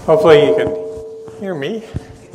Hopefully you can hear me.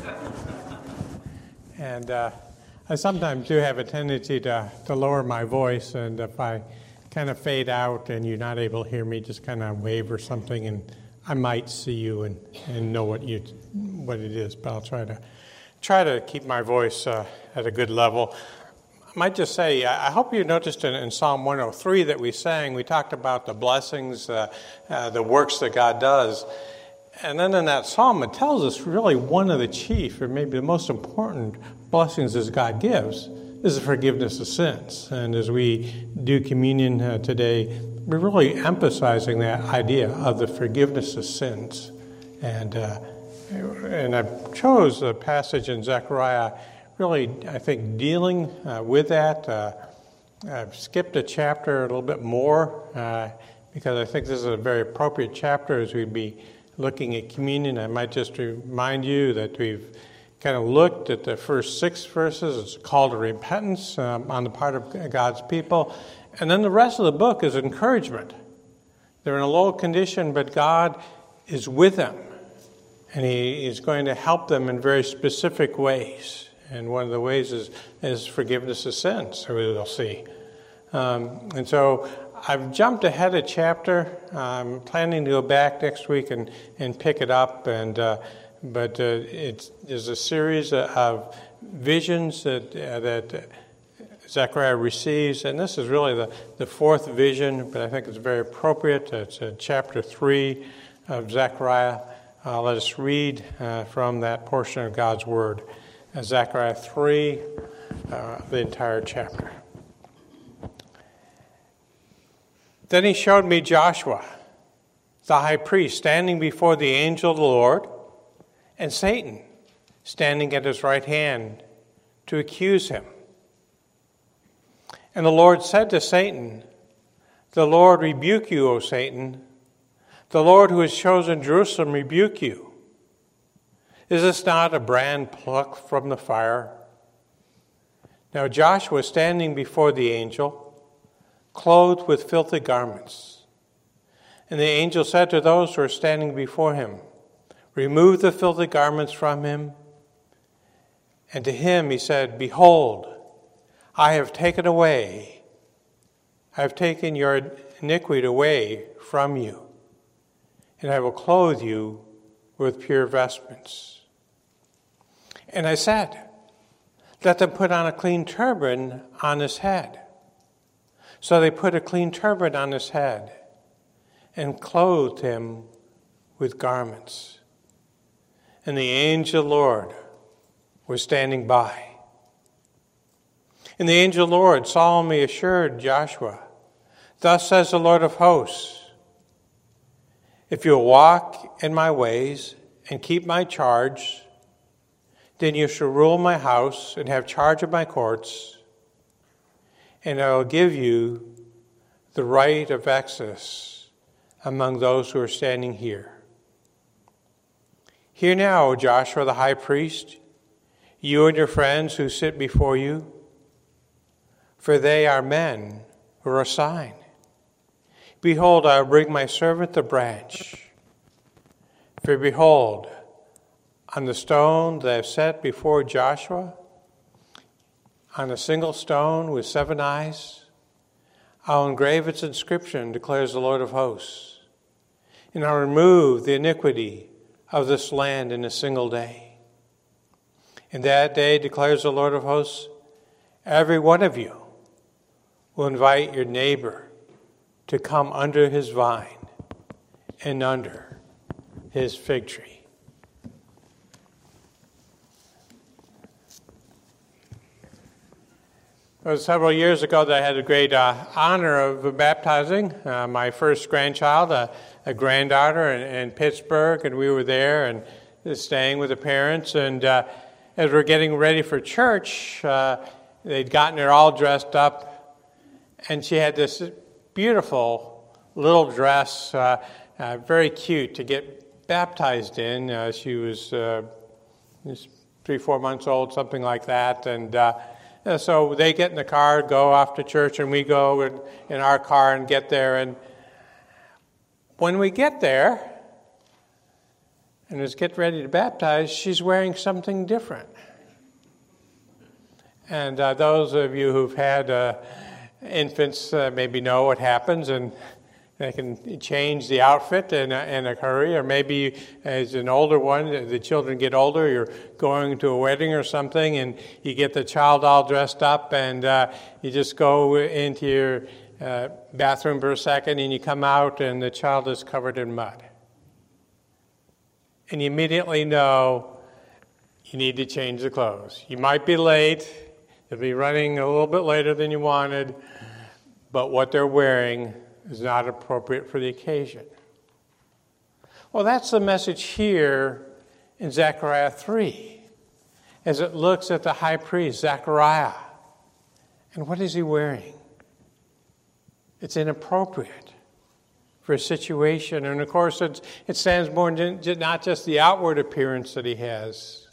And I sometimes do have a tendency to lower my voice, and if I kind of fade out and you're not able to hear me, just kind of wave or something, and I might see you and know what it is. But I'll try to keep my voice at a good level. I might just say, I hope you noticed in Psalm 103 that we sang, we talked about the blessings, the works that God does. And then in that psalm, it tells us really one of the chief, or maybe the most important blessings that God gives is the forgiveness of sins. And as we do communion today, we're really emphasizing that idea of the forgiveness of sins. And I chose a passage in Zechariah, really, I think, dealing with that. I've skipped a chapter a little bit more because I think this is a very appropriate chapter as we'd be looking at communion. I might just remind you that we've kind of looked at the first 6 verses. It's a call to repentance on the part of God's people. And then the rest of the book is encouragement. They're in a low condition, but God is with them. And He is going to help them in very specific ways. And one of the ways is forgiveness of sins, so we'll see. And so I've jumped ahead a chapter. I'm planning to go back next week and pick it up. But there's a series of visions that Zechariah receives, and this is really the 4th vision, but I think it's very appropriate. It's chapter 3 of Zechariah. Let us read from that portion of God's Word. Zechariah 3, the entire chapter. Then he showed me Joshua, the high priest, standing before the angel of the Lord, and Satan standing at his right hand to accuse him. And the Lord said to Satan, "The Lord rebuke you, O Satan. The Lord who has chosen Jerusalem rebuke you. Is this not a brand plucked from the fire?" Now Joshua, standing before the angel, clothed with filthy garments. And the angel said to those who were standing before him, "Remove the filthy garments from him." And to him he said, "Behold, I have taken your iniquity away from you, and I will clothe you with pure vestments." And I said, "Let them put on a clean turban on his head." So they put a clean turban on his head and clothed him with garments. And the angel of the Lord was standing by. And the angel of the Lord solemnly assured Joshua, "Thus says the Lord of hosts, if you'll walk in my ways and keep my charge, then you shall rule my house and have charge of my courts, and I will give you the right of access among those who are standing here. Hear now, O Joshua the high priest, you and your friends who sit before you, for they are men who are a sign. Behold, I will bring my servant the branch. For behold, on the stone that I have set before Joshua, on a single stone with 7 eyes, I'll engrave its inscription, declares the Lord of hosts, and I'll remove the iniquity of this land in a single day. In that day, declares the Lord of hosts, every one of you will invite your neighbor to come under his vine and under his fig tree. It was several years ago that I had the great honor of baptizing my first grandchild, a granddaughter in Pittsburgh, and we were there and staying with the parents. And as we were getting ready for church, they'd gotten her all dressed up, and she had this beautiful little dress, very cute to get baptized in. She was 3-4 months old, something like that, and so they get in the car, go off to church, and we go in our car and get there. And when we get there, And as get ready to baptize, she's wearing something different. And those of you who've had infants maybe know what happens, and they can change the outfit in a hurry. Or maybe as an older one, the children get older, you're going to a wedding or something, and you get the child all dressed up, and you just go into your bathroom for a second, and you come out, and the child is covered in mud. And you immediately know you need to change the clothes. You might be late. You'll be running a little bit later than you wanted, but what they're wearing is not appropriate for the occasion. Well, that's the message here in Zechariah 3, as it looks at the high priest, Zechariah. And what is he wearing? It's inappropriate for a situation. And of course, it stands more than not just the outward appearance that he has,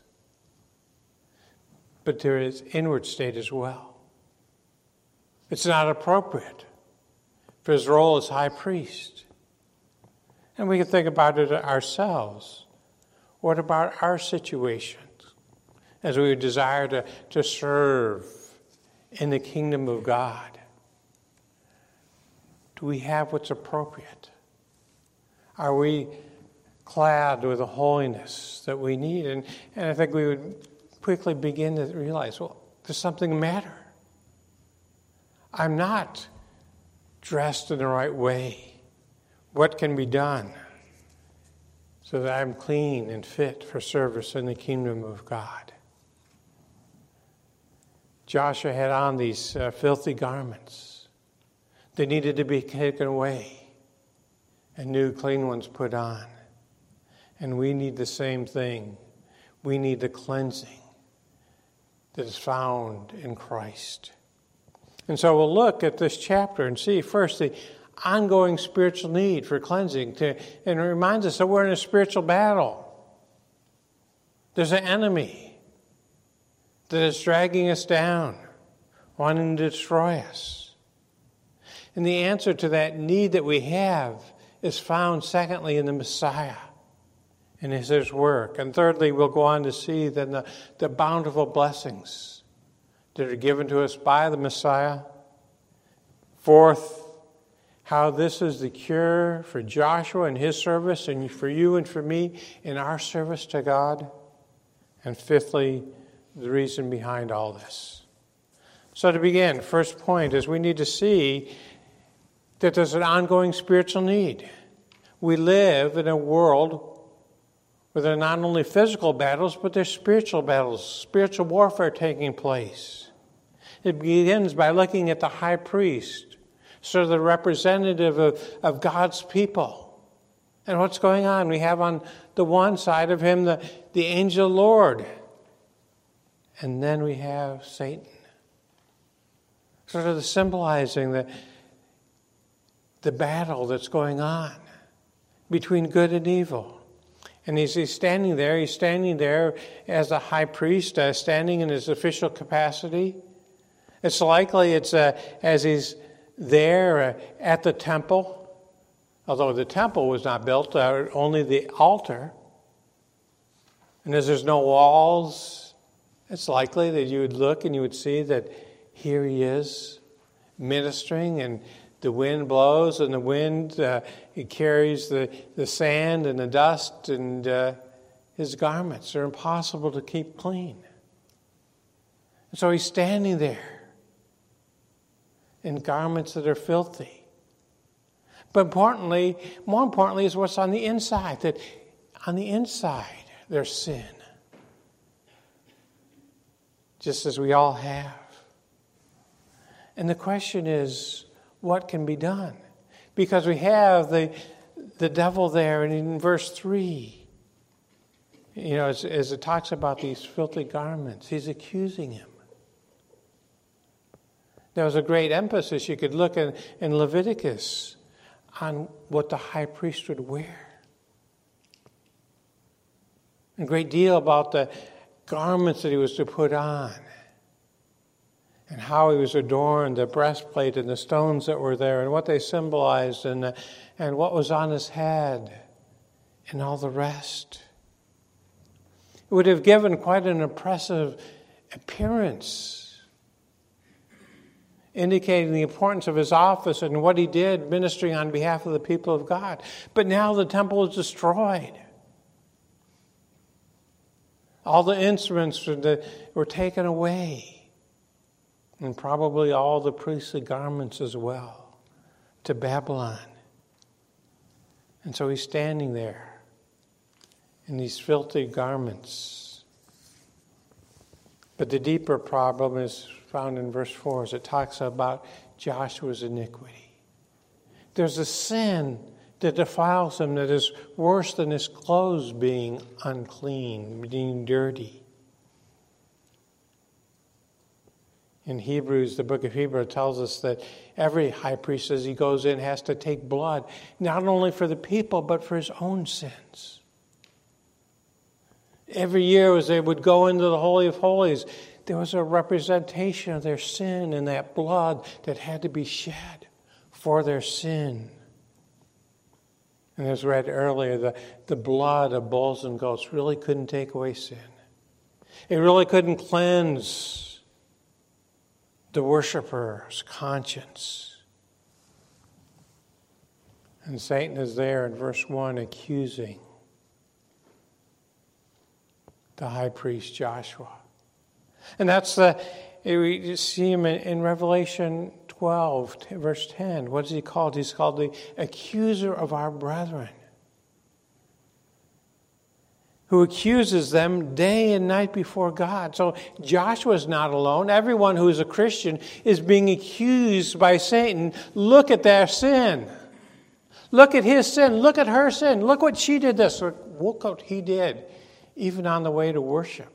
but there is inward state as well. It's not appropriate for his role as high priest. And we can think about it ourselves. What about our situations as we desire to serve in the kingdom of God? Do we have what's appropriate? Are we clad with the holiness that we need? And I think we would quickly begin to realize, well, there's something the matter. I'm not dressed in the right way. What can be done so that I'm clean and fit for service in the kingdom of God? Joshua had on these filthy garments. They needed to be taken away and new clean ones put on. And we need the same thing. We need the cleansing that is found in Christ. And so we'll look at this chapter and see first the ongoing spiritual need for cleansing. And it reminds us that we're in a spiritual battle. There's an enemy that is dragging us down, wanting to destroy us. And the answer to that need that we have is found, secondly, in the Messiah and his work. And thirdly, we'll go on to see then the bountiful blessings that are given to us by the Messiah. Fourth, how this is the cure for Joshua and his service, and for you and for me in our service to God. And fifthly, the reason behind all this. So to begin, first point is we need to see that there's an ongoing spiritual need. We live in a world where there are not only physical battles, but there's spiritual battles, spiritual warfare taking place. It begins by looking at the high priest, sort of the representative of God's people. And what's going on? We have on the one side of him the angel Lord. And then we have Satan. Sort of symbolizing the battle that's going on between good and evil. And he's standing there as a high priest, standing in his official capacity. It's likely it's as he's there at the temple, although the temple was not built, only the altar. And as there's no walls, it's likely that you would look and you would see that here he is ministering, and the wind blows, and the wind it carries the sand and the dust, and his garments are impossible to keep clean. And so he's standing there in garments that are filthy. But more importantly is what's on the inside, that on the inside there's sin, just as we all have. And the question is, what can be done? Because we have the devil there, and in verse 3, as it talks about these filthy garments, he's accusing him. There was a great emphasis, you could look in Leviticus, on what the high priest would wear. A great deal about the garments that he was to put on, and how he was adorned, the breastplate and the stones that were there, and what they symbolized, and what was on his head, and all the rest. It would have given quite an impressive appearance, indicating the importance of his office and what he did ministering on behalf of the people of God. But now the temple is destroyed. All the instruments were taken away, and probably all the priestly garments as well, to Babylon. And so he's standing there in these filthy garments. But the deeper problem is found in verse 4 as it talks about Joshua's iniquity. There's a sin that defiles him that is worse than his clothes being unclean, being dirty. In Hebrews, the book of Hebrews tells us that every high priest, as he goes in, has to take blood, not only for the people, but for his own sins. Every year as they would go into the Holy of Holies, there was a representation of their sin and that blood that had to be shed for their sin. And as read earlier, the blood of bulls and goats really couldn't take away sin. It really couldn't cleanse the worshiper's conscience. And Satan is there in verse 1 accusing the high priest Joshua. And that's we see him in Revelation 12, verse 10. What is he called? He's called the accuser of our brethren, who accuses them day and night before God. So Joshua is not alone. Everyone who is a Christian is being accused by Satan. Look at their sin. Look at his sin. Look at her sin. Look what she did this. Or look what he did, even on the way to worship.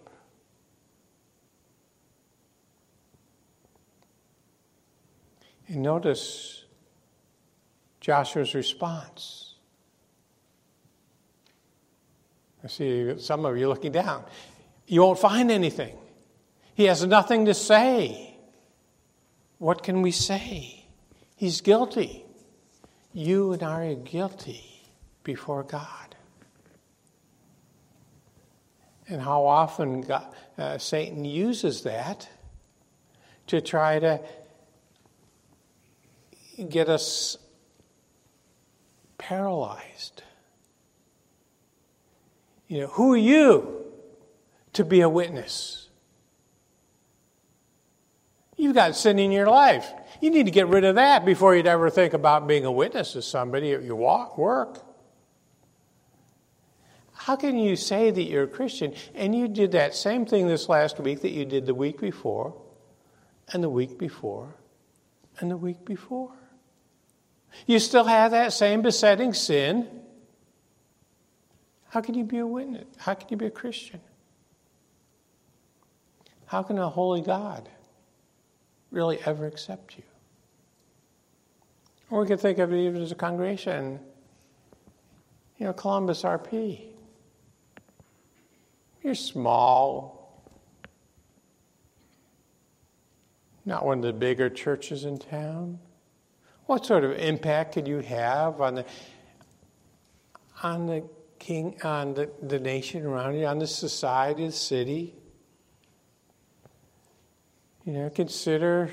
And notice Joshua's response. I see some of you looking down. You won't find anything. He has nothing to say. What can we say? He's guilty. You and I are guilty before God. And how often Satan uses that to try to get us paralyzed. You know, who are you to be a witness? You've got sin in your life. You need to get rid of that before you'd ever think about being a witness to somebody at your work. How can you say that you're a Christian and you did that same thing this last week that you did the week before, and the week before, and the week before? You still have that same besetting sin. How can you be a witness? How can you be a Christian? How can a holy God really ever accept you? Or we could think of it even as a congregation. You know, Columbus RP. You're small. Not one of the bigger churches in town. What sort of impact could you have on the nation around you, on the society, the city? You know, consider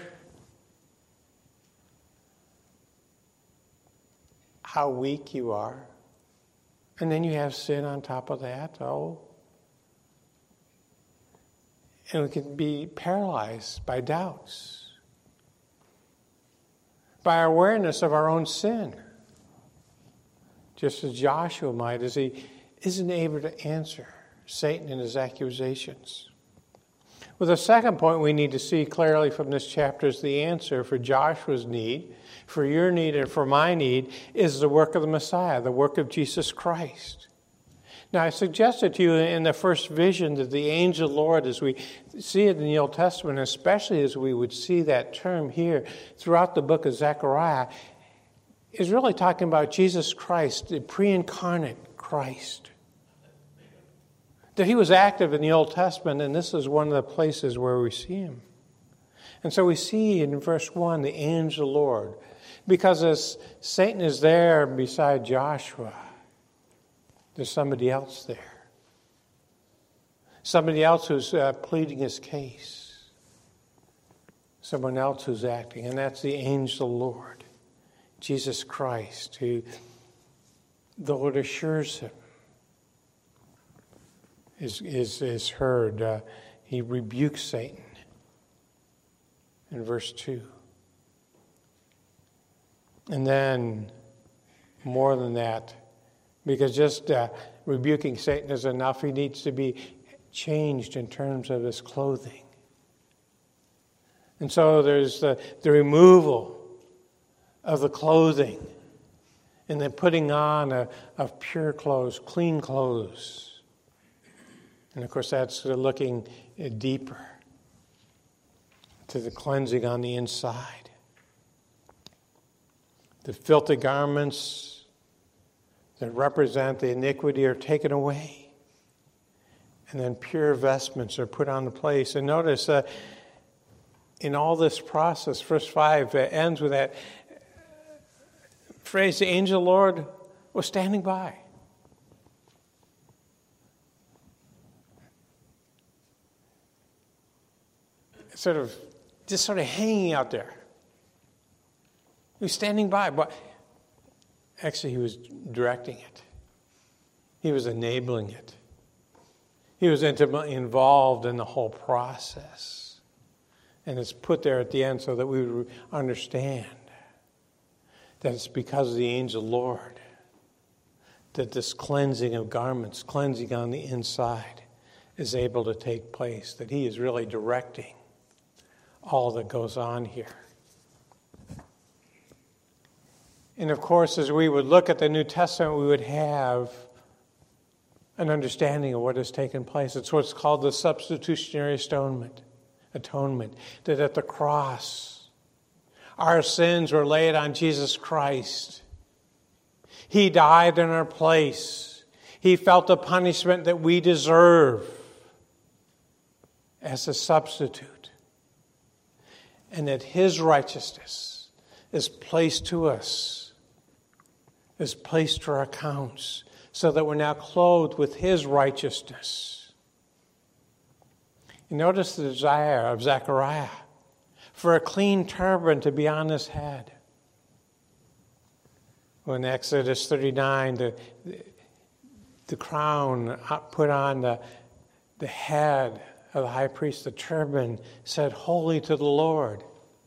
how weak you are. And then you have sin on top of that. And we can be paralyzed by doubts, by our awareness of our own sin, just as Joshua might, as he isn't able to answer Satan and his accusations. Well, the second point we need to see clearly from this chapter is the answer for Joshua's need, for your need, and for my need, is the work of the Messiah, the work of Jesus Christ. Now, I suggested to you in the first vision that the angel Lord, as we see it in the Old Testament, especially as we would see that term here throughout the book of Zechariah, is really talking about Jesus Christ, the pre-incarnate Christ. That he was active in the Old Testament, and this is one of the places where we see him. And so we see in verse 1 the angel Lord, because as Satan is there beside Joshua, there's somebody else there. Somebody else who's pleading his case. Someone else who's acting, and that's the angel of the Lord, Jesus Christ, who the Lord assures him is heard. He rebukes Satan in verse 2. And then, more than that, because just rebuking Satan is enough, he needs to be changed in terms of his clothing. And so there's the removal of the clothing and the putting on of pure clothes, clean clothes. And of course that's looking deeper to the cleansing on the inside. The filthy garments that represent the iniquity are taken away. And then pure vestments are put on the place. And notice in all this process, verse 5 ends with that phrase, the angel of the Lord was standing by. Sort of hanging out there. He was standing by, but actually he was directing it. He was enabling it. He was intimately involved in the whole process. And it's put there at the end so that we would understand that it's because of the angel Lord that this cleansing of garments, cleansing on the inside, is able to take place, that he is really directing all that goes on here. And of course, as we would look at the New Testament, we would have an understanding of what has taken place. It's what's called the substitutionary atonement, that at the cross, our sins were laid on Jesus Christ. He died in our place. He felt the punishment that we deserve as a substitute. And that his righteousness is placed to us, is placed to our accounts, so that we're now clothed with his righteousness. You notice the desire of Zechariah for a clean turban to be on his head. When Exodus 39, the crown put on the head of the high priest, the turban said, "Holy to the Lord."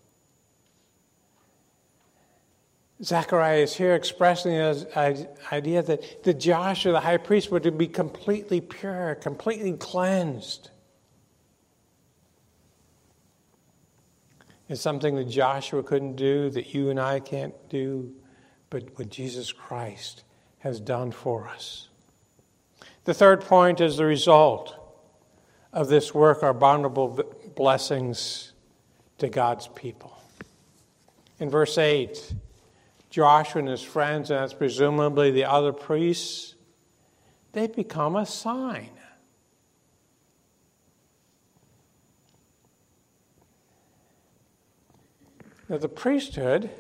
Zechariah is here expressing his idea that Joshua, the high priest, were to be completely pure, completely cleansed. It's something that Joshua couldn't do, that you and I can't do, but what Jesus Christ has done for us. The third point is the result of this work are bountiful blessings to God's people. In verse 8, Joshua and his friends, and that's presumably the other priests, they become a sign. Now, the priesthood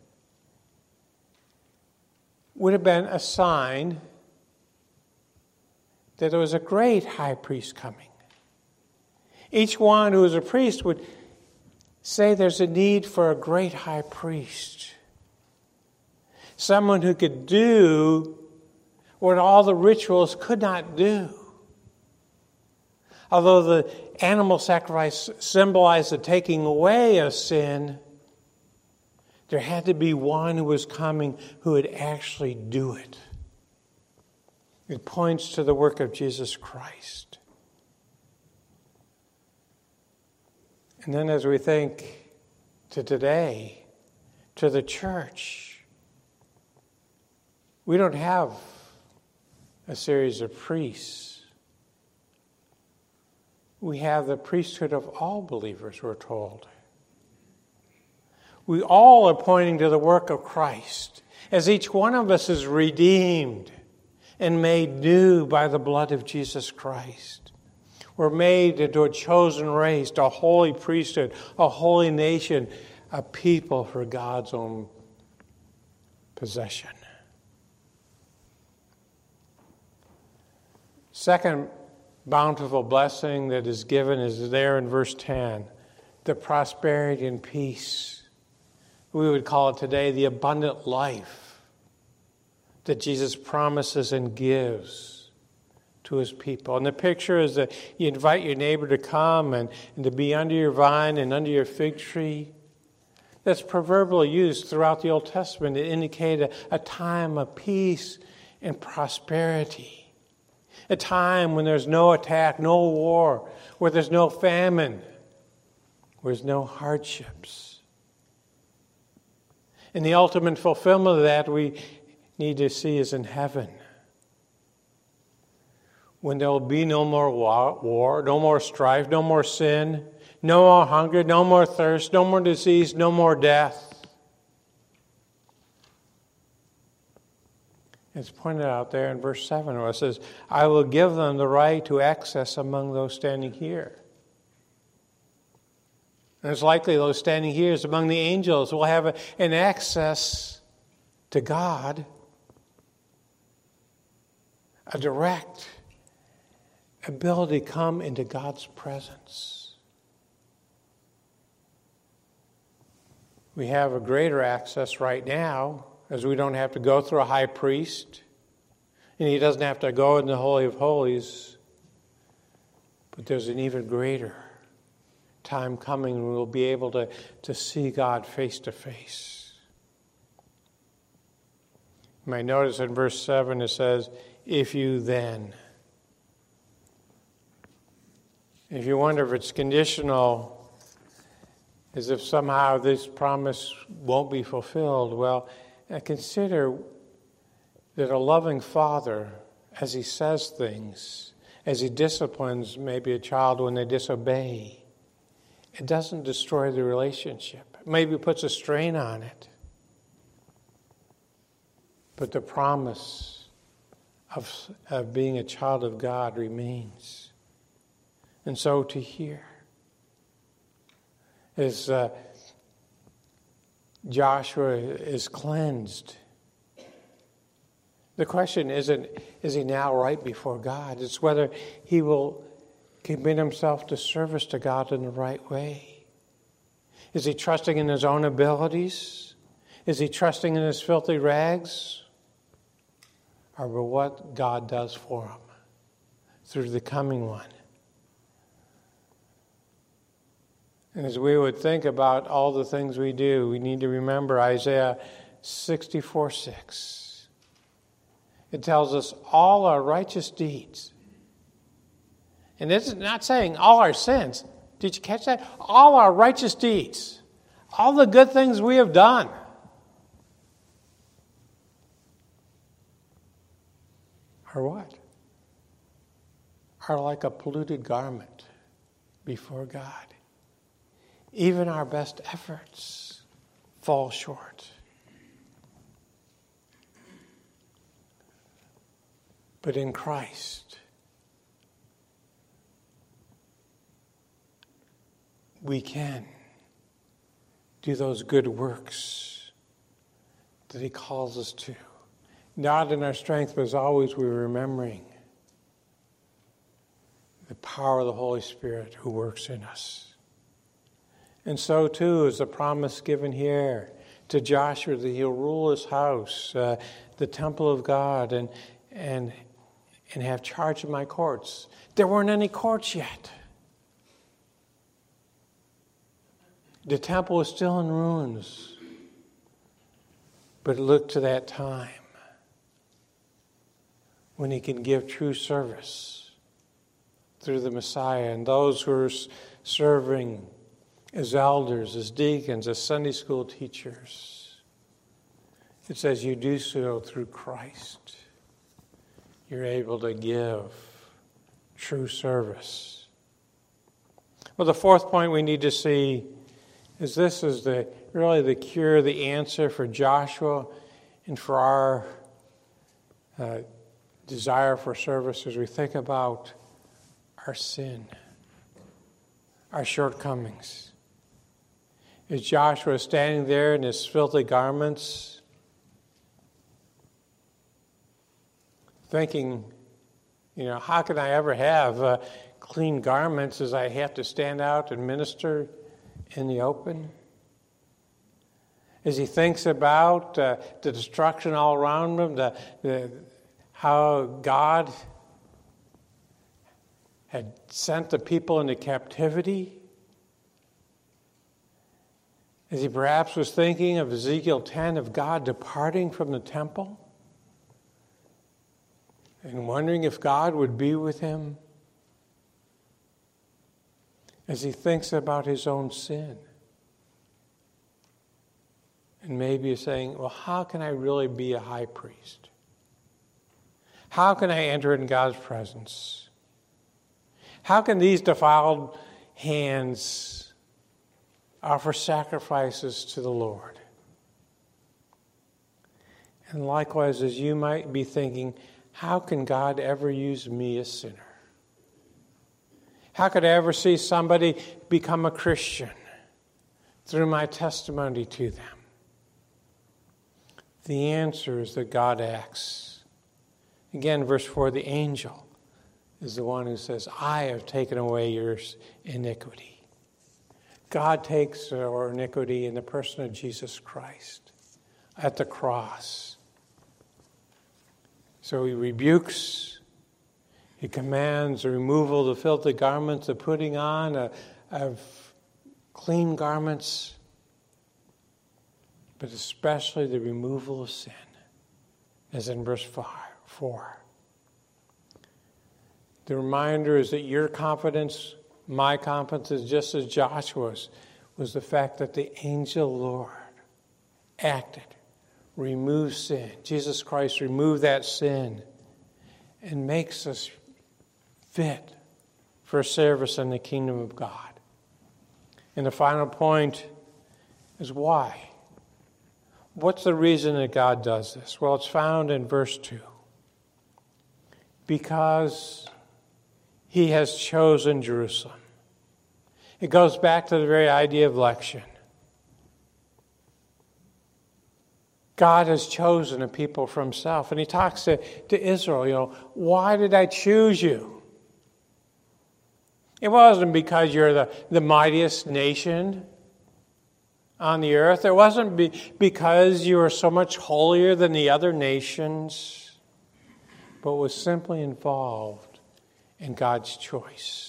would have been a sign that there was a great high priest coming. Each one who was a priest would say there's a need for a great high priest. Someone who could do what all the rituals could not do. Although the animal sacrifice symbolized the taking away of sin, there had to be one who was coming who would actually do it. It points to the work of Jesus Christ. And then as we think to today, to the church, we don't have a series of priests. We have the priesthood of all believers, we're told. We all are pointing to the work of Christ, as each one of us is redeemed and made new by the blood of Jesus Christ. We're made into a chosen race, a holy priesthood, a holy nation, a people for God's own possession. Second bountiful blessing that is given is there in verse 10. The prosperity and peace. We would call it today the abundant life that Jesus promises and gives to his people. And the picture is that you invite your neighbor to come and to be under your vine and under your fig tree. That's proverbially used throughout the Old Testament to indicate a time of peace and prosperity. A time when there's no attack, no war, where there's no famine, where there's no hardships. And the ultimate fulfillment of that we need to see is in heaven. When there will be no more war, no more strife, no more sin, no more hunger, no more thirst, no more disease, no more death. It's pointed out there in verse 7 where it says, I will give them the right to access among those standing here. And it's likely those standing here is among the angels will have an access to God, a direct ability to come into God's presence. We have a greater access right now, as we don't have to go through a high priest, and he doesn't have to go in the Holy of Holies. But there's an even greater time coming when we'll be able to see God face to face. You might notice in verse 7 it says, if you then. If you wonder if it's conditional, as if somehow this promise won't be fulfilled, well, consider that a loving father, as he says things, as he disciplines maybe a child when they disobey, it doesn't destroy the relationship. It maybe puts a strain on it. But the promise of being a child of God remains. And so to hear is Joshua is cleansed. The question isn't, is he now right before God? It's whether he will commit himself to service to God in the right way. Is he trusting in his own abilities? Is he trusting in his filthy rags? Or what God does for him through the coming one? And as we would think about all the things we do, we need to remember Isaiah 64:6. It tells us all our righteous deeds. And it's not saying all our sins. Did you catch that? All our righteous deeds. All the good things we have done. Are what? Are like a polluted garment before God. Even our best efforts fall short. But in Christ, we can do those good works that he calls us to. Not in our strength, but as always we're remembering the power of the Holy Spirit who works in us. And so too is the promise given here to Joshua that he'll rule his house, the temple of God, and have charge of my courts. There weren't any courts yet. The temple was still in ruins. But look to that time when he can give true service through the Messiah, and those who are serving as elders, as deacons, as Sunday school teachers. It says you do so through Christ. You're able to give true service. Well, the fourth point we need to see is this is really the cure, the answer for Joshua and for our desire for service as we think about our sin, our shortcomings. As Joshua is standing there in his filthy garments, thinking How can I ever have clean garments as I have to stand out and minister in the open? As he thinks about the destruction all around him, how God had sent the people into captivity, as he perhaps was thinking of Ezekiel 10, of God departing from the temple, and wondering if God would be with him, as he thinks about his own sin. And maybe he's saying, well, how can I really be a high priest? How can I enter in God's presence? How can these defiled hands offer sacrifices to the Lord? And likewise, as you might be thinking, how can God ever use me, a sinner? How could I ever see somebody become a Christian through my testimony to them? The answer is that God acts. Again, verse 4, the angel is the one who says, I have taken away your iniquity. God takes our iniquity in the person of Jesus Christ at the cross. So he rebukes, he commands the removal of the filthy garments, the putting on of clean garments, but especially the removal of sin, as in verse 4. The reminder is that your confidence, my confidence, is just as Joshua's, was the fact that the angel Lord acted, removed sin. Jesus Christ removed that sin and makes us fit for service in the kingdom of God. And the final point is why? What's the reason that God does this? Well, it's found in verse 2. Because he has chosen Jerusalem. It goes back to the very idea of election. God has chosen a people for himself. And he talks to Israel, why did I choose you? It wasn't because you're the mightiest nation on the earth. It wasn't because you were so much holier than the other nations, but was simply involved in God's choice.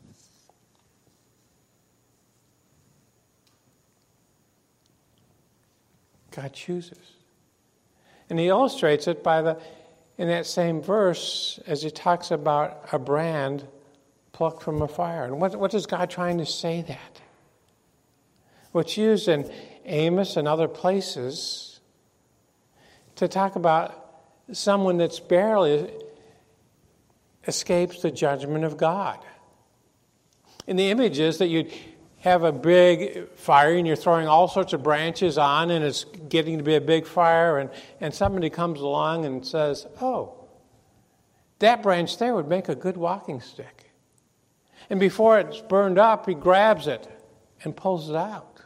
God chooses. And he illustrates it in that same verse as he talks about a brand plucked from a fire. And what is God trying to say that? What's used in Amos and other places to talk about someone that's barely escapes the judgment of God. And the image is that you'd have a big fire and you're throwing all sorts of branches on and it's getting to be a big fire and somebody comes along and says, oh, that branch there would make a good walking stick. And before it's burned up, he grabs it and pulls it out.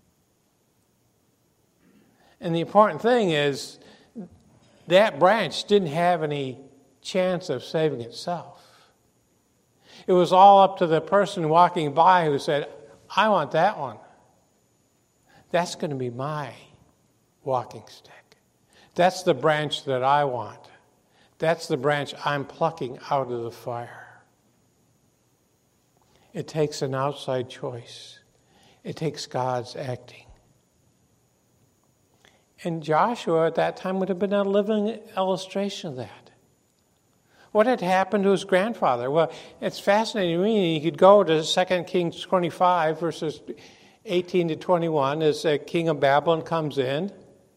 And the important thing is that branch didn't have any chance of saving itself. It was all up to the person walking by who said, I want that one. That's going to be my walking stick. That's the branch that I want. That's the branch I'm plucking out of the fire. It takes an outside choice. It takes God's acting. And Joshua at that time would have been a living illustration of that. What had happened to his grandfather? Well, it's fascinating to me. You could go to 2 Kings 25, verses 18 to 21, as the king of Babylon comes in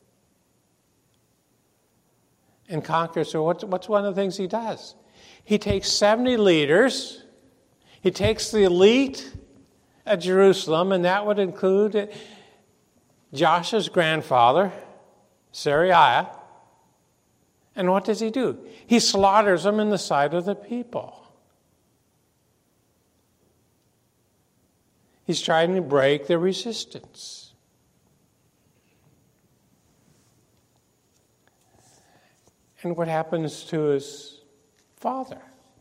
and conquers. So what's one of the things he does? He takes 70 leaders. He takes the elite at Jerusalem, and that would include Joshua's grandfather, Sariah. And what does he do? He slaughters them in the sight of the people. He's trying to break their resistance. And what happens to his father?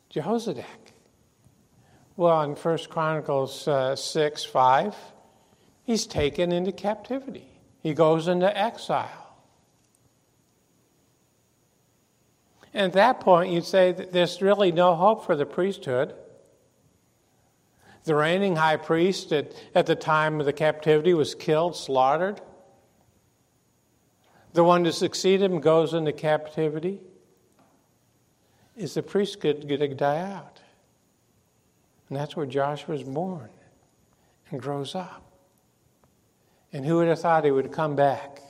Jehozadak? Well, in 1 Chronicles 6:5, he's taken into captivity. He goes into exile. And at that point, you'd say that there's really no hope for the priesthood. The reigning high priest at the time of the captivity was killed, slaughtered. The one to succeed him goes into captivity. Is the priesthood going to die out? And that's where Joshua was born and grows up. And who would have thought he would come back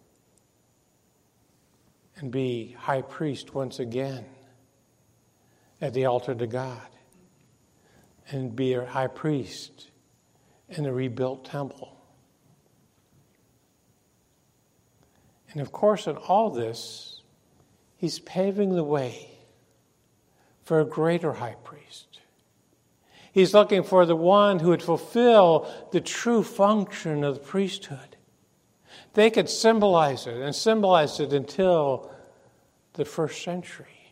and be high priest once again at the altar to God, and be a high priest in the rebuilt temple. And of course, in all this, he's paving the way for a greater high priest. He's looking for the one who would fulfill the true function of the priesthood. They could symbolize it and symbolize it until the first century.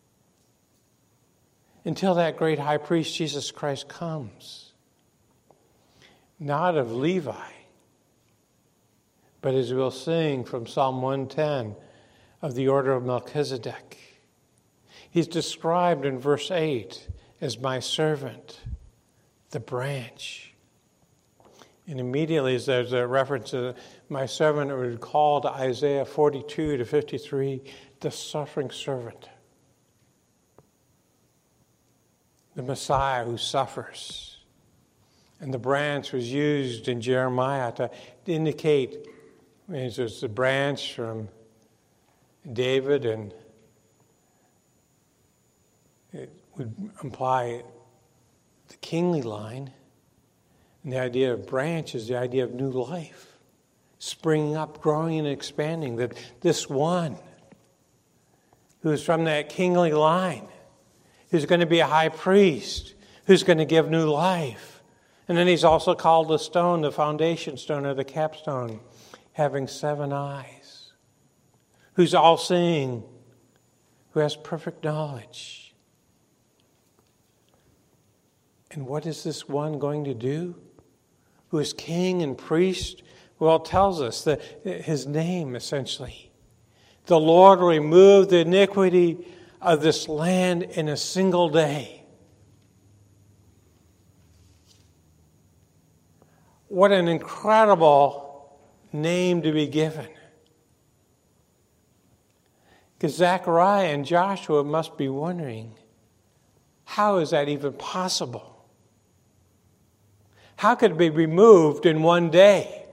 Until that great high priest, Jesus Christ, comes. Not of Levi, but as we'll sing from Psalm 110, of the order of Melchizedek. He's described in verse 8 as my servant, the branch. And immediately there's a reference to my servant, it would call to Isaiah 42 to 53, the suffering servant. The Messiah who suffers. And the branch was used in Jeremiah to indicate, there's the branch from David, and it would imply the kingly line. And the idea of branch is the idea of new life, springing up, growing and expanding. That this one who is from that kingly line, who's going to be a high priest, who's going to give new life. And then he's also called the stone, the foundation stone or the capstone, having 7 eyes, who's all-seeing, who has perfect knowledge. And what is this one going to do? Who is king and priest? Well, it tells us that his name, essentially. The Lord will remove the iniquity of this land in a single day. What an incredible name to be given. Because Zechariah and Joshua must be wondering, how is that even possible? How could it be removed in one day?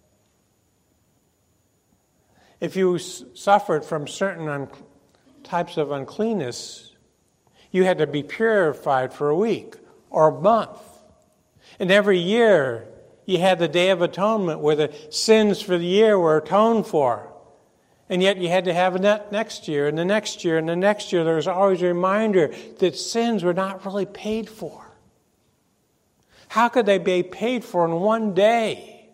If you suffered from certain types of uncleanness, you had to be purified for a week or a month. And every year, you had the Day of Atonement where the sins for the year were atoned for. And yet you had to have it next year and the next year and the next year. There was always a reminder that sins were not really paid for. How could they be paid for in one day?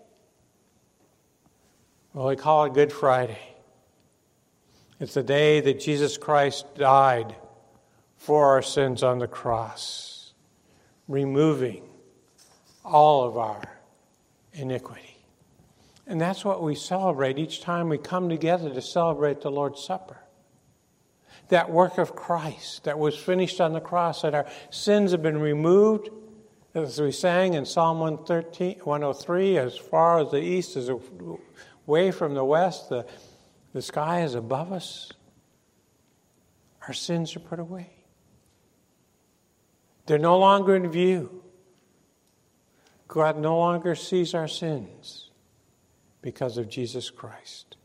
Well, we call it Good Friday. It's the day that Jesus Christ died for our sins on the cross, removing all of our iniquity. And that's what we celebrate each time we come together to celebrate the Lord's Supper. That work of Christ that was finished on the cross, that our sins have been removed. As we sang in Psalm 103, as far as the east is away from the west, the sky is above us. Our sins are put away. They're no longer in view. God no longer sees our sins because of Jesus Christ.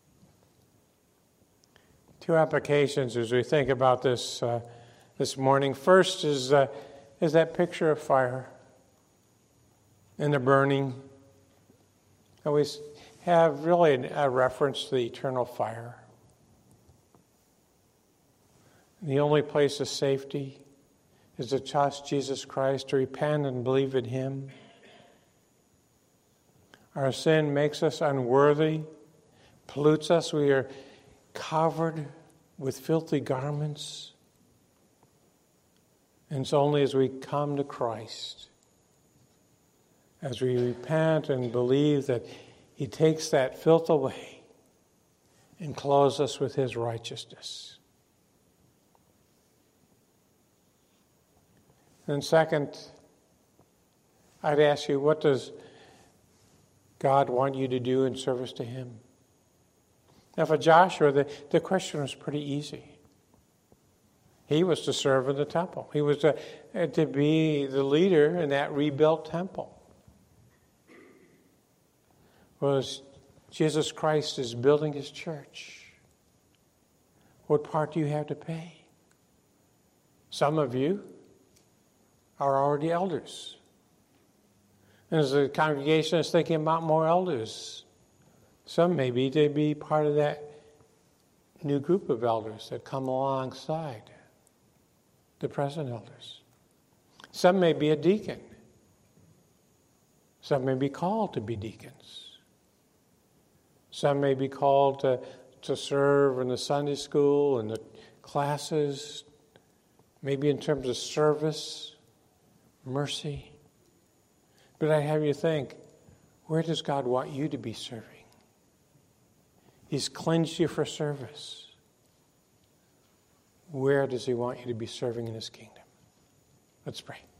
2 applications as we think about this this morning. First is that picture of fire and the burning. And we have really a reference to the eternal fire. The only place of safety is to trust Jesus Christ, to repent and believe in Him. Our sin makes us unworthy, pollutes us. We are covered with filthy garments. And it's only as we come to Christ, as we repent and believe that He takes that filth away and clothes us with His righteousness. And second, I'd ask you, what does God want you to do in service to Him? Now for Joshua, the question was pretty easy. He was to serve in the temple. He was to be the leader in that rebuilt temple. Whereas Jesus Christ is building His church. What part do you have to play? Some of you are already elders. And as the congregation is thinking about more elders, some maybe to be part of that new group of elders that come alongside the present elders. Some may be a deacon. Some may be called to be deacons. Some may be called to serve in the Sunday school and the classes, maybe in terms of service, mercy. But I have you think, where does God want you to be serving? He's cleansed you for service. Where does He want you to be serving in His kingdom? Let's pray.